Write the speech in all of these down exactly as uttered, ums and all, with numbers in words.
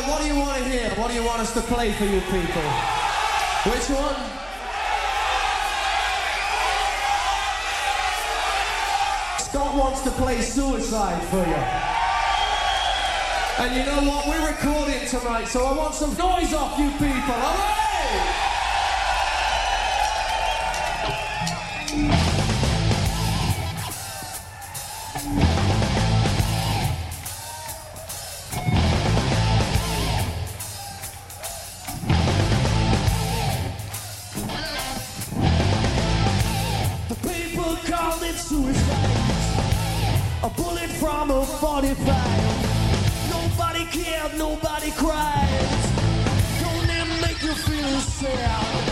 Right, what do you want to hear? What do you want us to play for you people? Which one? Scott wants to play Suicide for you. And you know what? We're recording tonight, so I want some noise off you people, alright? A bullet from a forty-five. Nobody cared, nobody cried. Don't it make you feel sad?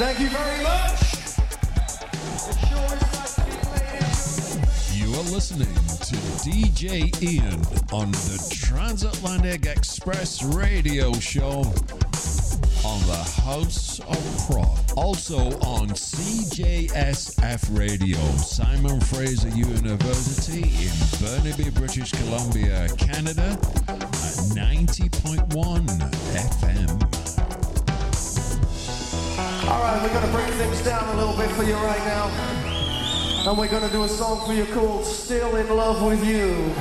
Thank you very much. It sure is nice to be playing. You are listening to D J Ian on the Transatlantic Express radio show on the House of Prog. Also on C J S F Radio, Simon Fraser University in Burnaby, British Columbia, Canada at ninety point one F M. All right, we're going to bring things down a little bit for you right now. And we're going to do a song for you called Still in Love with You.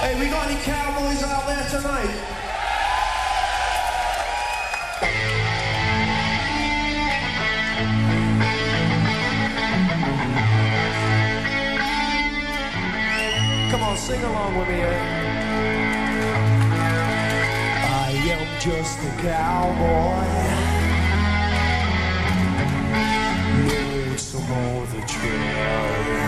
Hey, we got any cowboys out there tonight? Come on, sing along with me, eh? I am just a cowboy, lonesome on the trail,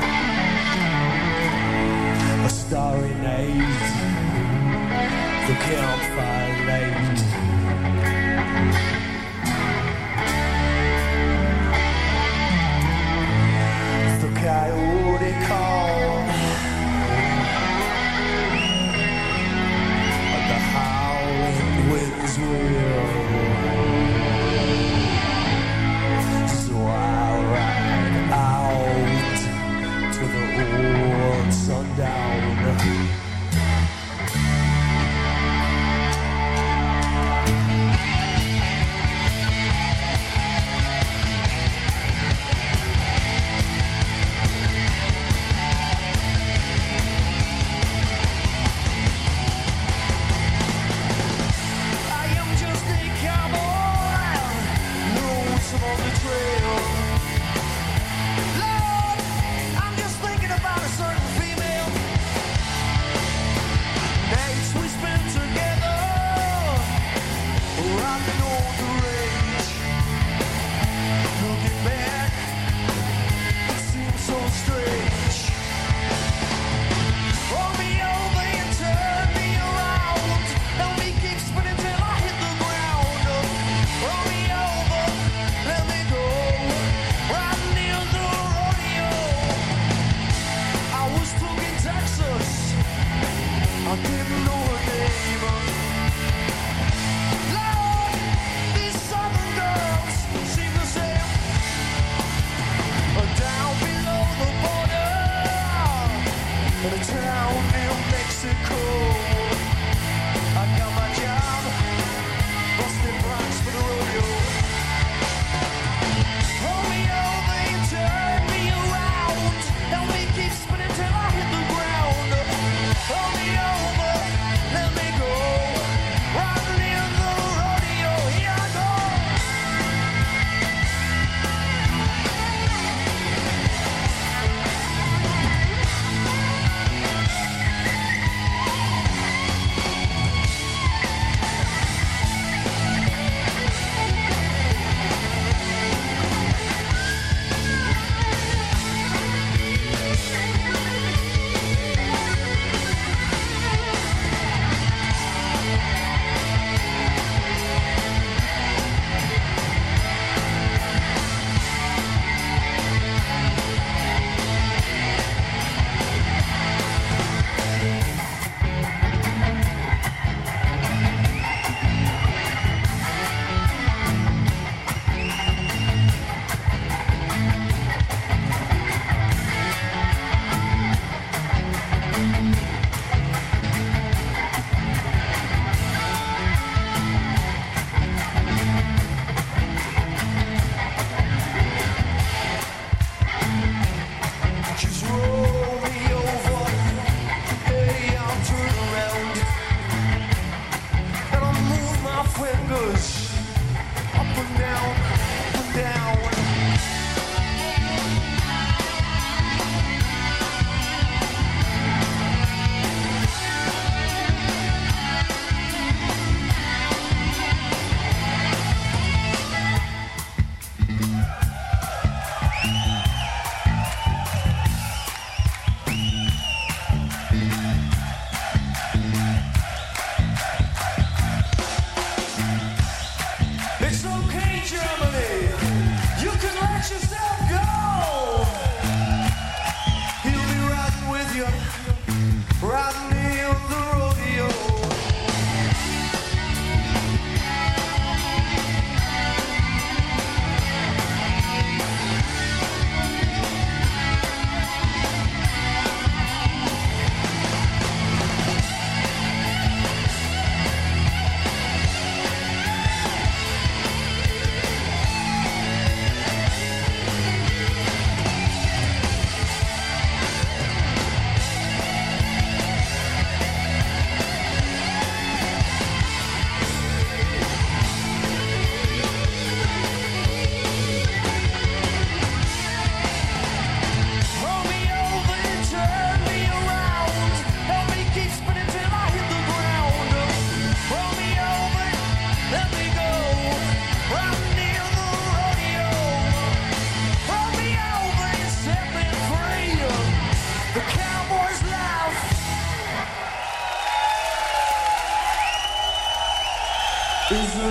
a starry night, the campfire light. The coyote call, the howling winds will. So I ride out to the old sundown.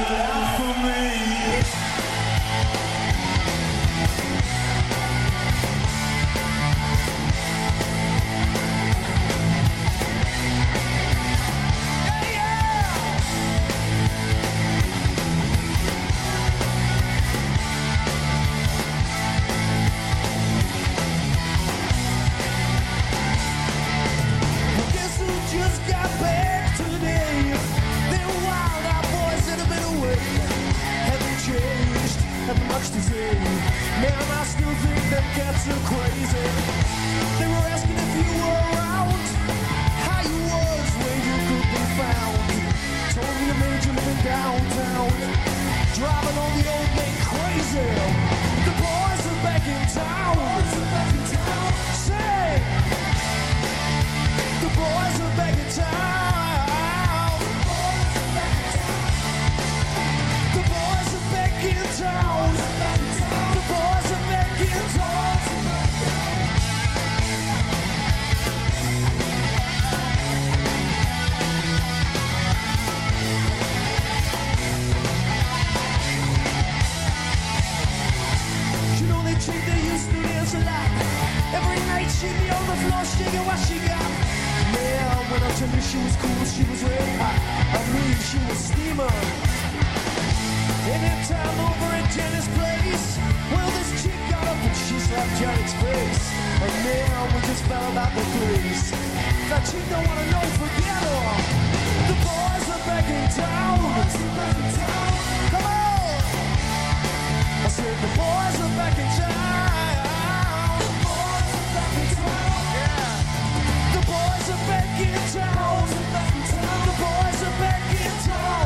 out for me. Much to say, man, I still think them cats are crazy. They were asking if you were around, how you was, where you could be found. Told me you made you living downtown, driving on the old man crazy. The boys are back in town. Say, the boys are back in town. The boys are back in town. Every night she'd be on the floor shaking what she got. Man, when I told me she was cool, she was red hot. I mean, she was steamer. Anytime over at Jenny's place, well, this chick got up and she slapped Jared's face. And man, we just fell about the place. That chick don't wanna know, forget her. The boys are back in town. Come on! I said the boys are back in town. Back in town. The boys are back in town.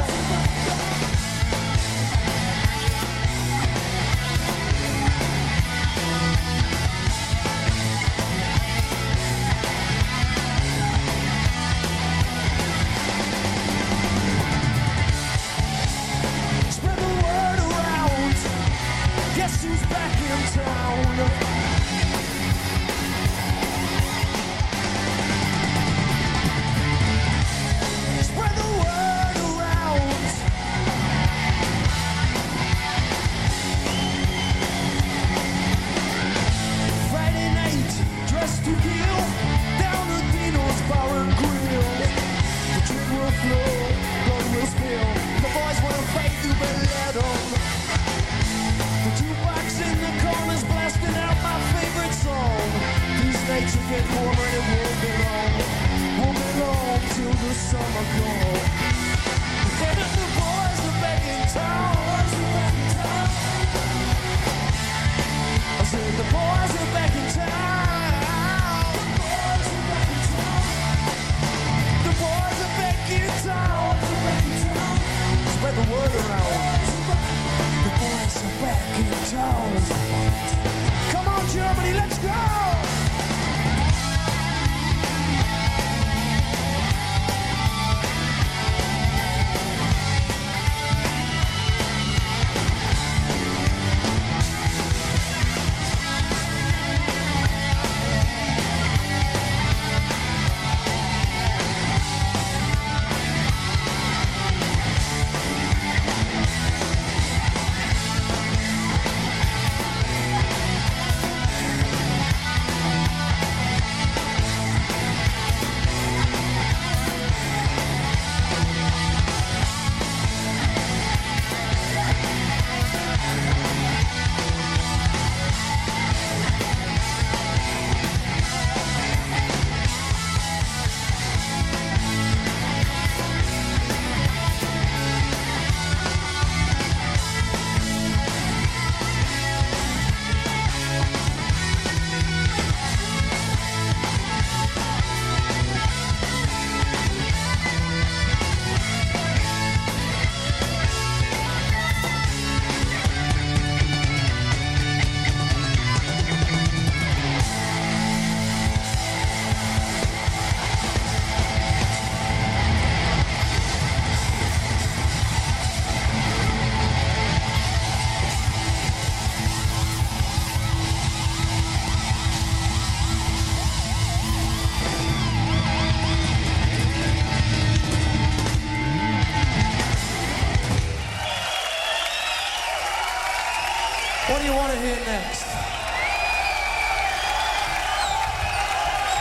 Spread the word around. Guess who's back in town?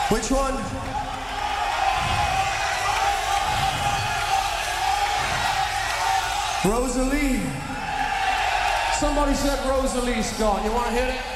Which one? Rosalie. Somebody said Rosalie, Scott. You want to hit it?